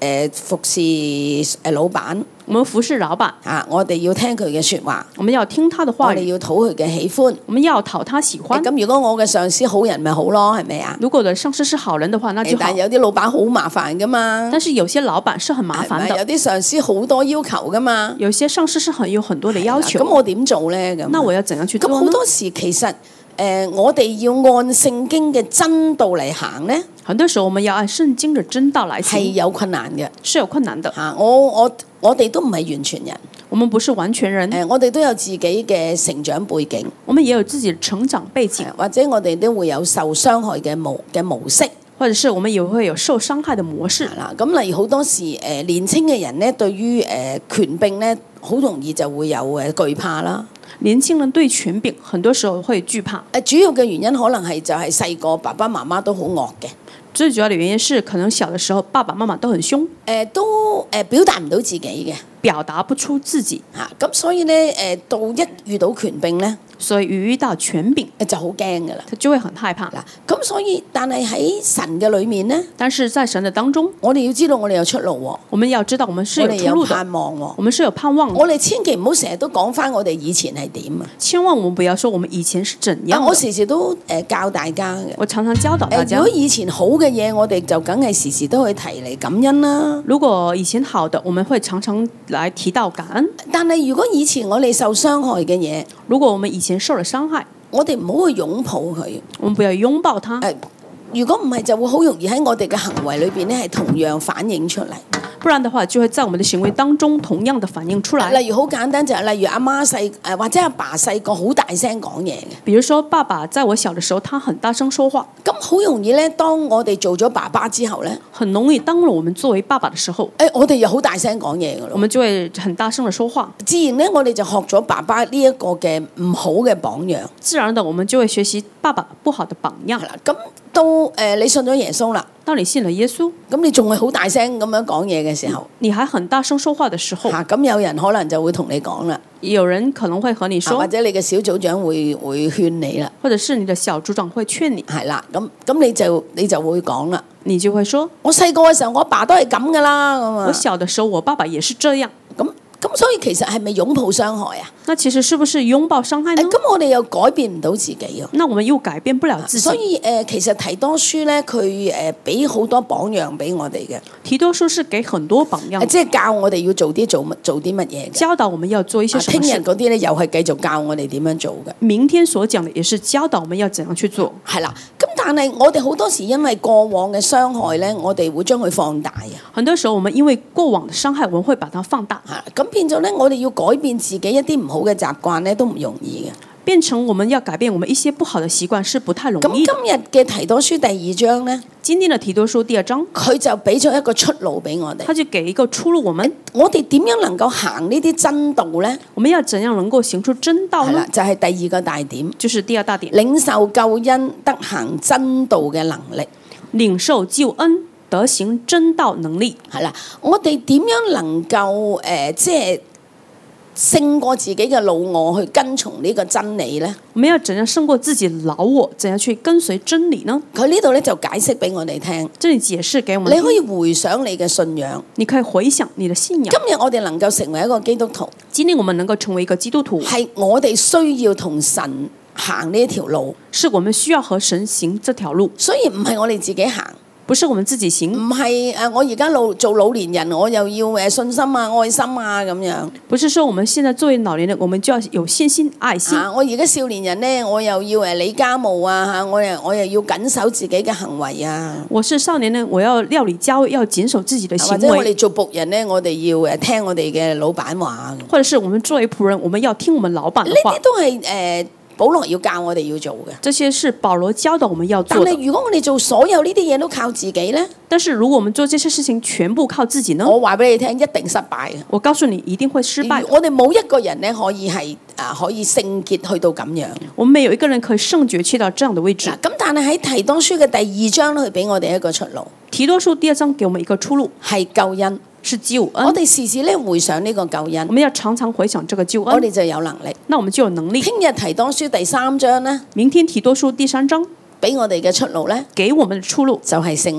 服侍老闆我們服侍老闆， 我哋要聽佢嘅説話， 我們要聽他的我話語， 哋要討佢嘅喜歡。 我們要討他喜歡。 咁如果我嘅上司好人咪好咯，係咪啊？ 如果我的上司是好人的話，那就好但。有啲老闆好麻煩噶嘛， 但是有些老闆是很麻係咪煩的， 有啲上司好多要求噶嘛。 有些上司是有很多的要求。 咁我點做咧？咁那我要怎樣去咁做呢？ 好多時其實我哋要按聖經嘅真道嚟行咧， 很多時候我們要按聖經的真道來係行， 有困難嘅是有困難的。 嚇。我哋都唔係完全人， 我們不是完全人， 我哋都有自己嘅成長背景， 我們也有自己的成長背景， 或者我哋都會有受傷害嘅模式。 或者是我們也會有受傷害的模式。 係啦，咁例如好多時年青嘅人咧，對於權柄咧，好容易就會有懼怕啦。 年輕人對權柄很多時候會懼怕， 主要嘅原因可能係就係細個爸爸媽媽都好惡嘅， 最主要的原因是可能小的時候爸爸媽媽都很兇， 都表達唔到自己嘅表達不出自己， 嚇，咁所以咧到一遇到權柄咧， 所以遇到權柄就好驚噶啦。 他就會很害怕。 嗱，咁所以但係喺神嘅裏面咧， 但是在神的當中， 我哋要知道我哋有出路喎， 我們要知道我們是我哋有有出路的， 盼望喎。 我們是有盼望的。 我哋千祈唔好成日都講翻我哋以前係點啊！ 千萬我們不要說我們以前是怎樣的。 我時時都教大家嘅。 我常常教導大家如果，以前好嘅嘢，我哋就梗係時時都去提嚟感恩啦。 如果以前好的，我們會常常來提到感恩。 但係如果以前我哋受傷害嘅嘢， 如果我們以前受了傷害， 我哋唔好去擁抱佢。 我們不要擁抱它。 如果唔係，就會好容易喺我哋嘅行為裏邊咧，係同樣反映出嚟。 不然的話，就會在我們的行為當中同樣的反映出來。 例如好簡單就係，例如阿媽或者阿爸細個好大聲講嘢嘅。 比如說爸爸在我小的時候，他很大聲說話， 咁好容易咧，當我哋做咗爸爸之後咧， 很容易當我們作為爸爸的時候， 我哋又好大聲講嘢噶咯。 我們就會很大聲的說話。 自然咧，我哋就學咗爸爸呢一個嘅唔好嘅榜樣。 自然的，我們就會學習爸爸不好的榜樣。 係啦，咁到你信咗耶穌啦， 當你信了耶穌， 咁你仲係好大聲咁樣講嘢嘅時候， 你還很大聲說話的時候， 咁有人可能就會同你講啦， 有人可能會和你說， 或者你嘅小組長會勸你啦， 或者是你的小組長會勸你， 係啦，咁你就會講啦， 你就會說， 我細個嘅時候，我爸都係咁噶啦，咁啊， 我小的時候，我爸爸也是這樣。 咁所以其實係咪擁抱傷害啊？ 那其實是不是擁抱傷害呢？ 咁我哋又改變唔到自己喎。 那我們又改變不了自己。 所以其實提多書咧，佢俾好多榜樣俾我哋嘅。 提多書是給很多榜樣， 即係教我哋要做啲乜嘢嘅。 教導我們要做一些什麼事。 聽日嗰啲咧又係繼續教我哋點樣做嘅。 明天所講的也是教導我們要怎樣去做。 係啦，咁但係我哋好多時因為過往嘅傷害咧，我哋會將佢放大啊。 很多時候我們因為過往的傷害，我們會把它放大。 咁變咗咧，我哋要改變自己一啲唔好嘅習慣咧，都唔容易嘅。 變成我們要改變我們一些不好的習慣是不太容易的。 咁今日嘅提多書第2章咧， 今天的提多書第2章， 佢就俾咗一個出路俾我哋。 他就給一個出路我們。 我哋點樣能夠行呢啲真道咧？ 我們要怎樣能夠行出真道呢？ 係啦，就係第2個大點， 就是第2大點， 領受救恩得行真道嘅能力。 領受救恩得行真道能力。 係啦，我哋點樣能夠即係勝過自己嘅老我去跟從呢個真理咧？ 我們要怎樣勝過自己老我？怎樣去跟隨真理呢？ 佢呢度咧就解釋俾我哋聽。 這裡解釋給我們聽。 你可以回想你嘅信仰。 你可以回想你的信仰。 今日我哋能夠成為一個基督徒， 今天我們能夠成為一個基督徒， 係我哋需要同神行呢一條路， 是我們需要和神行這條路， 所以唔係我哋自己行。 不是我們自己行， 唔係我而家做老年人，我又要信心啊、愛心啊咁樣。 不是說我們現在作為老年人，我們就要有信心、愛心。 我而家少年人呢，我又要理家務啊，我又要謹守自己嘅行為啊。 我是少年人，我要料理家務，要謹守自己的行為。 或者我哋做僕人呢，我哋要聽我哋嘅老闆話。 或者是我們作為僕人，我們要聽我們老闆的話。 呢啲都係保羅要教我哋要做嘅， 這些是保羅教導我們要做的。 但係如果我哋做所有呢啲嘢都靠自己呢？ 但是如果我們做這些事情全部靠自己呢？ 我話俾你聽，一定失敗嘅。 我告訴你，一定會失敗。 我哋冇一個人呢可以係可以聖潔去到咁樣。 我們沒有一個人可以聖潔去到這樣的位置。 咁但係喺提多書嘅第2章咧，佢俾我哋一個出路。 提多書第2章給我們一個出路， 係救恩。 是救恩。 我哋時時咧回想呢個救恩， 我們要常常回想這個救恩， 我哋就有能力。 那我們就有能力。 聽日提多書第3章呢， 明天提多書第3章俾我哋嘅出路呢， 給我們的出路就係聖靈，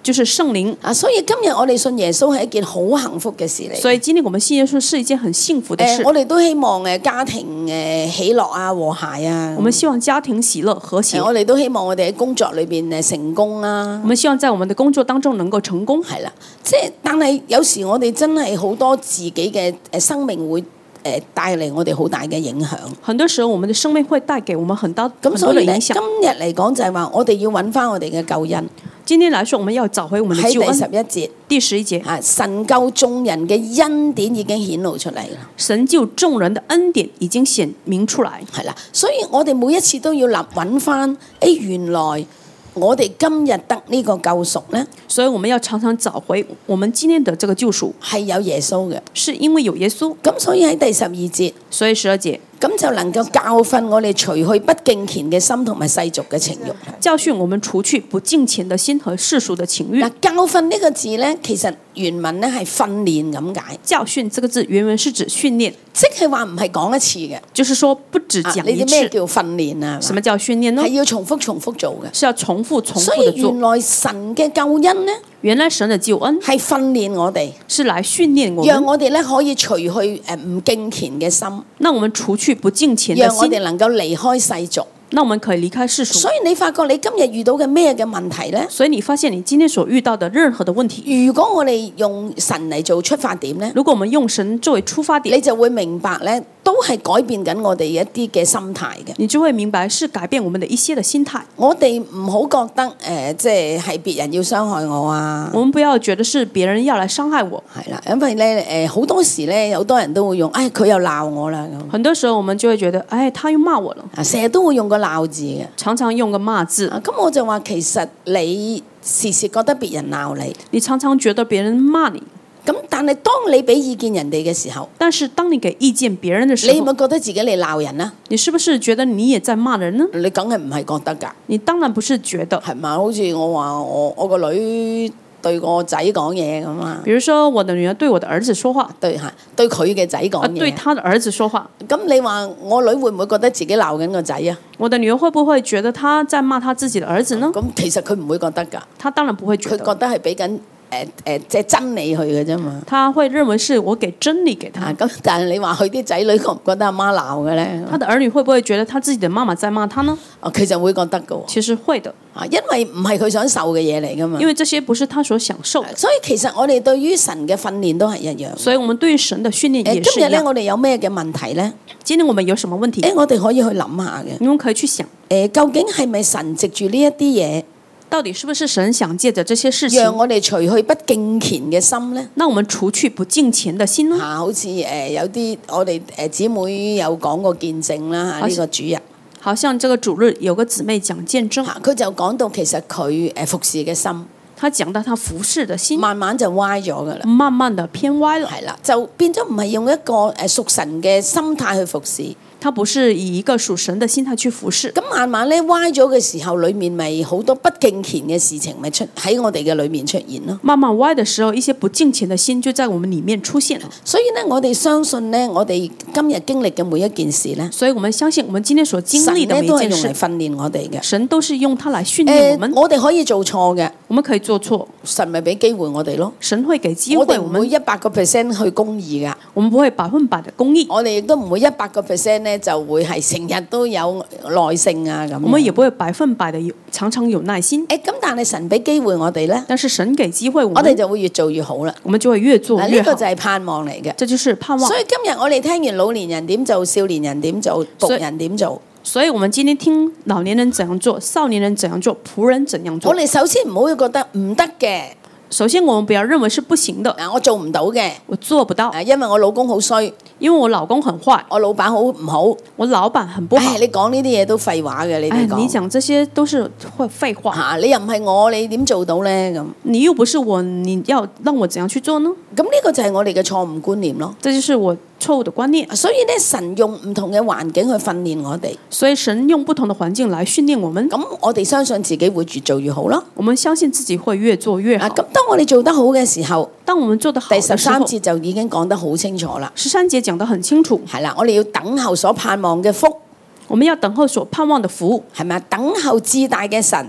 就是聖靈。 所以今日我哋信耶穌係一件好幸福嘅事嚟。 所以今天我們信耶穌是一件很幸福的事。 我哋都希望家庭喜樂啊、和諧啊。 我們希望家庭喜樂和諧。 我哋都希望我哋喺工作裏邊成功啊。 我們希望在我們的工作當中能夠成功。 係啦，但係有時我哋真係好多自己嘅生命會帶嚟我哋好大嘅影響。 很多時候我們的生命會帶給我們很多咁所以的影響。 今日嚟講就係話，我哋要揾翻我哋嘅救恩。 今天來說，我們要找回我們的救恩。 喺第11節，神救眾人嘅恩典已經顯露出嚟啦。 神救眾人的恩典已經顯明出來。 係啦，所以我哋每一次都要揾翻，原來我哋今日得呢個救贖呢， 所以我們要常常找回我們今天的這個救贖係有耶穌嘅， 是因為有耶穌。 咁所以喺第12節， 所以12節， 咁就能夠教訓我哋除去不敬虔嘅心同埋世俗嘅情慾。 教訓我們除去不敬虔的心和世俗的情慾。 嗱，教訓呢個字呢，其實原文呢係訓練咁解。 教訓這個字原文是指訓練， 即係話唔係講一次嘅， 就是說不止講一次。 你知咩叫訓練啊？ 什麼叫訓練呢？ 係要重複做嘅， 是要重複的做。 所以原來神嘅救恩呢， 原來神的救恩係訓練我哋， 是來訓練我們， 讓我哋咧可以除去唔敬虔嘅心， 讓我們除去不敬虔的心， 讓我哋能夠離開世俗。 那我們可以離開世俗。 所以你發覺你今日遇到嘅咩嘅問題呢？ 所以你發現你今天所遇到的任何的問題， 如果我哋用神嚟做出發點呢， 如果我們用神作為出發點， 你就會明白呢，都係改變緊我哋一啲嘅心態嘅。 你就會明白是改變我們的一些的心態。 我哋唔好覺得即係別人要傷害我啊。 我們不要覺得是別人要來傷害我。 係啦，因為咧好多時咧，好多人都會用，佢又鬧我啦咁。 很多時候我們就會覺得，他又罵我了。 成日都會用個鬧字嘅。 常常用個罵字。 咁我就話其實你時時覺得別人鬧你， 你常常覺得別人罵你。 咁但係當你俾意見人哋嘅時候， 但是當你給意見別人嘅時候， 你有冇覺得自己嚟鬧人啊？ 你是不是覺得你也在罵人呢？ 你梗係唔係覺得㗎？ 你當然不是覺得。 係嘛？好似我話我個女對個仔講嘢咁啊。 比如說我的女兒對我的兒子說話， 對佢嘅仔講嘢， 對他的兒子說話。 咁你話我女會唔會覺得自己鬧緊個仔啊？ 我的女兒會不會覺得她在罵她自己的兒子呢？ 咁其實佢唔會覺得㗎。 她當然不會覺得。 佢覺得係俾緊即係真理去嘅啫嘛。 他會認為是我給真理給他。 咁但係你話佢啲仔女覺唔覺得阿媽鬧嘅咧？ 他的兒女會不會覺得他自己的媽媽在罵他呢？ 其實會覺得嘅。 其實會的。 因為唔係佢想受嘅嘢嚟㗎嘛。 因為這些不是他所享受的。 所以其實我哋對於神嘅訓練都係一樣。 所以我們對於神的訓練也是一樣。 今日咧，我哋有咩嘅問題咧？ 今天我們有什麼問題？ 我哋可以去諗下嘅。 你們可以去想， 究竟係咪神藉住呢一啲嘢？ 到底是不是神想借着這些事情， 讓我哋除去不敬虔嘅心呢？ 那我們除去不敬虔的心呢？ 好似有啲我哋姊妹有講過見證啦，呢個主日。 好像這個主日有個姊妹講見證， 佢就講到其實佢服侍嘅心， 他講到他服侍的心， 慢慢就歪咗㗎啦， 慢慢的偏歪了， 係啦，就變咗唔係用一個屬神嘅心態去服侍。 他不是以一個屬神的心態去服侍， 咁慢慢咧歪咗嘅時候，裏面咪好多不敬虔嘅事情咪出喺我哋嘅裏面出現咯。 慢慢歪的時候，一些不敬虔的心就在我們裡面出現了。 所以呢，我哋相信呢，我哋今日經歷嘅每一件事呢， 所以我們相信我們今天所經歷的每一件事， 神都係用嚟訓練我哋嘅。 神都是用它來訓練我們。 我哋可以做錯嘅， 我們可以做錯， 神咪俾機會我哋咯。 神會給機會我們， 我哋唔會100%去公義噶， 我們不會100%的公義。 我哋亦都唔會100%咧就會係成日都有耐性啊咁。 我們也不會100%的常常有耐心。 咁但係神俾機會我哋咧， 但是神給機會我哋就會越做越好啦。 我們就會越做越好。 呢個就係盼望嚟嘅， 這就是盼望。 所以今日我哋聽完老年人點做，少年人點做，僕人點做。 所以我們今天聽老年人怎樣做，少年人怎樣做，僕人怎樣做。 我哋首先唔好覺得唔得嘅。 首先我們不要認為是不行的。 我做唔到嘅， 我做不到。 因為我老公好衰， 因為我老公很壞， 我老闆好唔好， 我老闆很不好。 你講呢啲嘢都廢話嘅，你哋講。 你講這些都是廢話。 你又唔係我，你點做到咧咁？ 你又不是我，你要讓我怎樣去做呢？ 咁呢個就係我哋嘅錯誤觀念咯。 這就是我錯誤的觀念。 所以咧，神用唔同嘅環境去訓練我哋。 所以神用不同的環境來訓練我們。 咁我哋相信自己會越做越好咯。 我們相信自己會越做越好。 咁當我哋做得好嘅時候， 當我們做得好的時候， 第13節就已經講得好清楚啦。 13節講得很清楚。 係啦，我哋要等候所盼望嘅福。 我們要等候所盼望的福。 係咪啊？等候至大嘅神。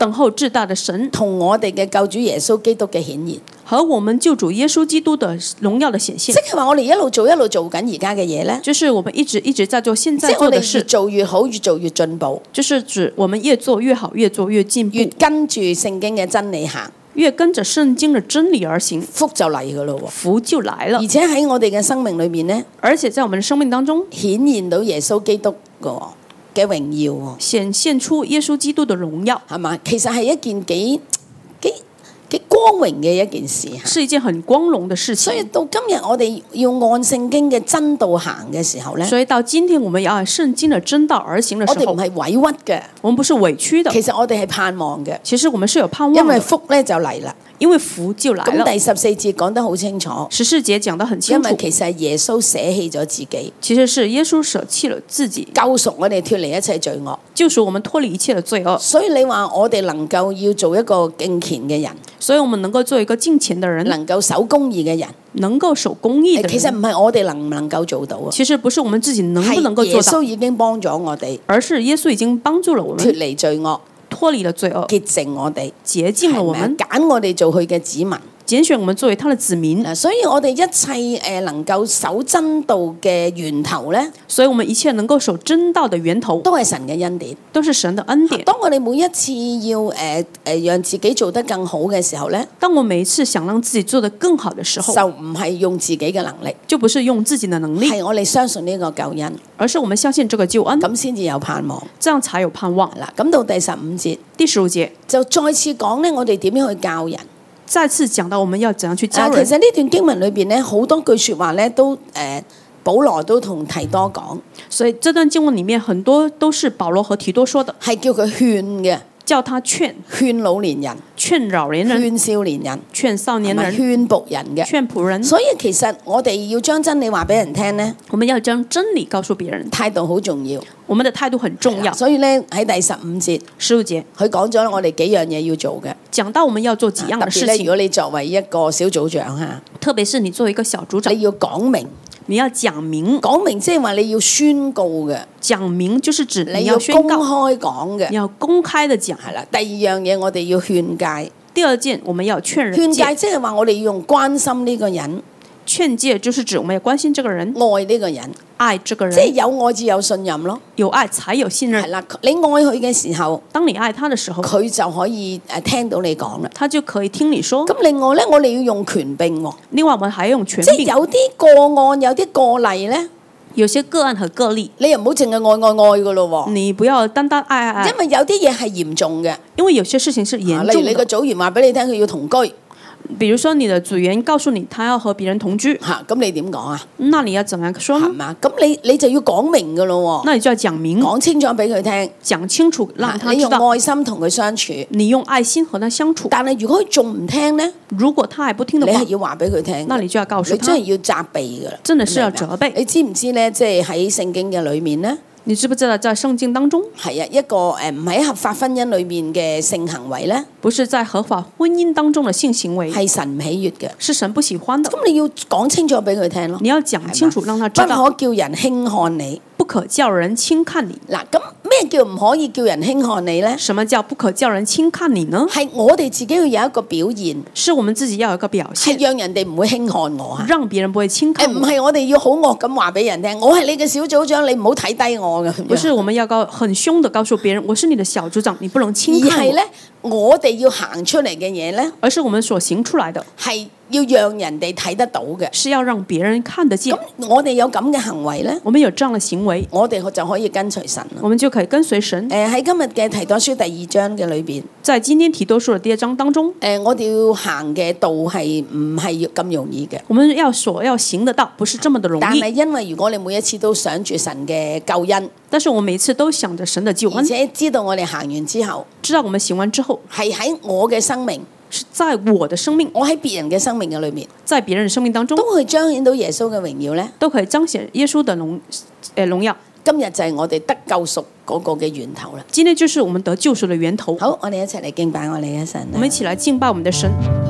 等候至大的神同我哋嘅救主耶穌基督嘅顯現。 和我們救主耶穌基督的榮耀的顯現即，係話我哋一路做緊而家嘅嘢咧， 就是我們一直在做現即係我哋越在做的事， 做越好，越做越進步， 就是指我們越做越好，越做越進步， 越跟住聖經嘅真理行， 越跟着聖經的真理而行， 福就嚟噶咯喎。 福就來了而。且喺我哋嘅生命裏面咧， 而且在我們的生命當中顯現到耶穌基督嘅榮耀喎， 顯現出耶穌基督的榮耀， 係嘛？其實係一件幾光榮嘅一件事嚇。 是一件很光榮的事所以情。 到今日我哋要按聖經嘅真道行嘅時候咧， 所以到今天我們要按聖經的真道而行的時候， 我哋唔係委屈嘅， 我們不是委屈的， 其實我哋係盼望嘅， 其實我們是有盼因為望的， 福咧就嚟啦。 因為福就來了。 咁第14節講得好清楚， 14節講得很因清楚， 為其實係耶穌捨棄咗自己， 其實是耶穌捨棄了自己， 救贖我哋脱離一切罪惡。 救贖我們脫離一切的罪惡。 所以你話我哋能夠要做一個敬虔嘅人， 所以我們能夠做一個敬虔的人， 能夠守公義嘅人， 能夠守公義的其實唔人。 係我哋能唔能夠做到啊， 其實不是我們自己能不能夠係耶做到， 穌已經幫咗我哋而是耶穌已經幫助了我脱們離罪惡， 脫離了罪惡， 潔淨我哋， 潔淨了我係咪啊們， 揀我哋做佢嘅子民。 揀選我們作為他的子民。 嗱，所以我哋一切能夠守真道嘅源頭咧， 所以我們一切能夠守真道的源頭， 都係神嘅恩典。 都是神的恩典。 當我哋每一次要讓自己做得更好嘅時候咧， 當我每一次想讓自己做得更好的時候， 就唔係用自己嘅能力， 就不是用自己的能力， 係我哋相信呢個救恩， 而是我們相信這個救恩， 咁先至有盼望。 這樣才有盼望。 嗱，咁到第15節第15節就再次講咧，我哋點樣去教人。 再次講到我們要怎樣去教其人。 實呢段經文裏邊咧，好多句説話咧都保羅都同提多講， 所以這段經文裡面很多都是保羅和提多說的， 係叫佢勸嘅， 叫他勸老年人， 勸老年人、 勸少年人， 勸少年同埋人、 勸僕人嘅。 勸僕人。 所以其實我哋要將真理話俾人聽咧， 我們要將真理告訴別人， 態度好重要。 我們的態度很重要。 所以咧喺第15節， 15節佢講咗我哋幾樣嘢要做嘅。 講到我們要做幾樣特別咧，如的事情， 果你作為一個小組長嚇， 特別是你作為一個小組長， 你要講明， 你要講明， 講明即係話你要宣告嘅， 講明就是指你你要要宣告， 公開講嘅你。要公開的講。 係啦，第二樣嘢我哋要勸戒， 第二件，我們要勸人勸戒戒， 即係話我哋要用關心呢個人， 勸戒就是指我們要關心這個人， 愛呢個人， 愛這個即係人， 有愛至有信任咯。 有愛才有信任。 係啦，你愛佢嘅時候， 當你愛他的時候， 佢就可以聽到你講啦。 他就可以聽你說。 咁另外咧，我哋要用權柄喎， 另外，我們還要用權即係柄， 有啲個案，有啲個例咧， 有些個案和個例， 你又唔好淨係愛噶咯喎。 你不要單單愛愛愛， 因為有啲嘢係嚴重嘅， 因為有些事情是嚴例如重的。 你個組員話俾你聽佢要同居比如說你的組員告訴你他要和別人同居， 嚇，咁你點講啊？ 那你要怎麼樣說呢？ 係嘛？咁你就要講明噶咯那你就要講明， 喎，講清楚俾佢聽， 講清楚，讓他你用知道愛心同佢相處。 你用愛心和他相處。 但係如果佢仲唔聽咧， 如果他還不聽的話你係，要話俾佢聽， 那你就要告訴你他， 真係要責備噶啦， 真的是要明唔明啊責備。 你知唔知咧？即係喺聖經嘅裏面咧， 你知不知道在聖經當中， 係啊，一個唔喺合法婚姻裏面嘅性行為咧， 不是在合法婚姻當中的性行為， 係神唔喜悅嘅。 是神不喜歡的。 咁你要講清楚俾佢聽咯， 你要講清楚，讓他不知道， 可叫人輕看你。 不可叫人輕看你。 嗱，咁咩叫唔可以叫人輕看你咧？ 什麼叫不可叫人輕看你呢？ 係我哋自己要有一個表現， 是我們自己要有一個表現係，讓人哋唔會輕看我啊！ 讓別人不會輕看唔我。 係我哋要好惡咁話俾人聽，我係你嘅小組長，你唔好睇低我嘅。 不是我們要很兇的告訴別人，我是你的小組長，你不能輕看我。 而係咧，我哋要行出嚟嘅嘢咧， 而是我們所行出來的， 係要讓人哋睇得到嘅。 是要讓別人看得見咁。我哋有咁嘅行為咧， 我們有這樣的行為， 我哋就可以跟隨神啦。 我們就可以跟隨神。 喺今日嘅提多書第2章嘅裏邊， 在今天提多書的第2章當中， 我哋要行嘅道係唔係咁容易嘅？ 我們要行得到，不是這麼的容易。 但係因為如果你每一次都想住神嘅救恩， 但是我每次都想着神的救而恩， 且知道我哋行完之後， 知道我們行完之後， 係喺我嘅生命， 是在我的生命， 我喺別人嘅生命嘅裏面， 在別人的生命當中， 都去彰顯到耶穌嘅榮耀咧。 都可以彰顯耶穌的榮耀。 今日就係我哋得救贖嗰個嘅源頭啦。 今天就是我們得救贖的源頭。 好，我哋一齊嚟敬拜我哋嘅神啦。 我們一起來敬拜我們的神。